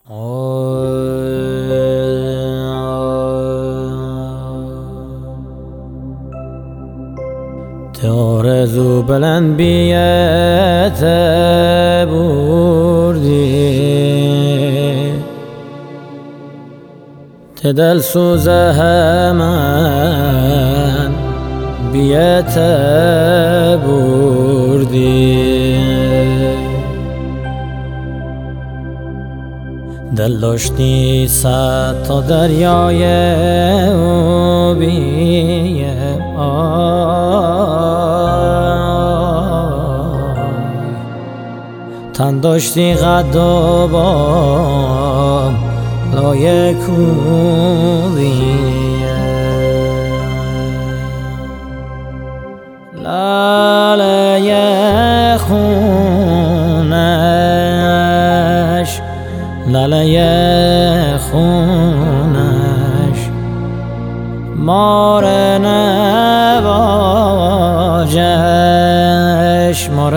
آرزو بلند بیت بردی دل سوزه من بیت بردی دل داشتی صد تا دریای آبی تن داشتی قد و بام لای کوبی لاله خونش لاله خونش مار نواجش مار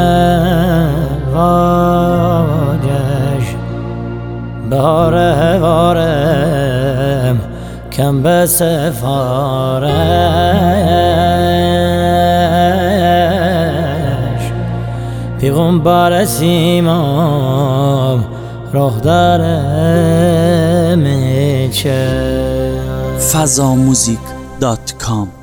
نواجش بهاره وارم کم به سفارش پیغمبر سیمام راه داره میچه fazamuzik.com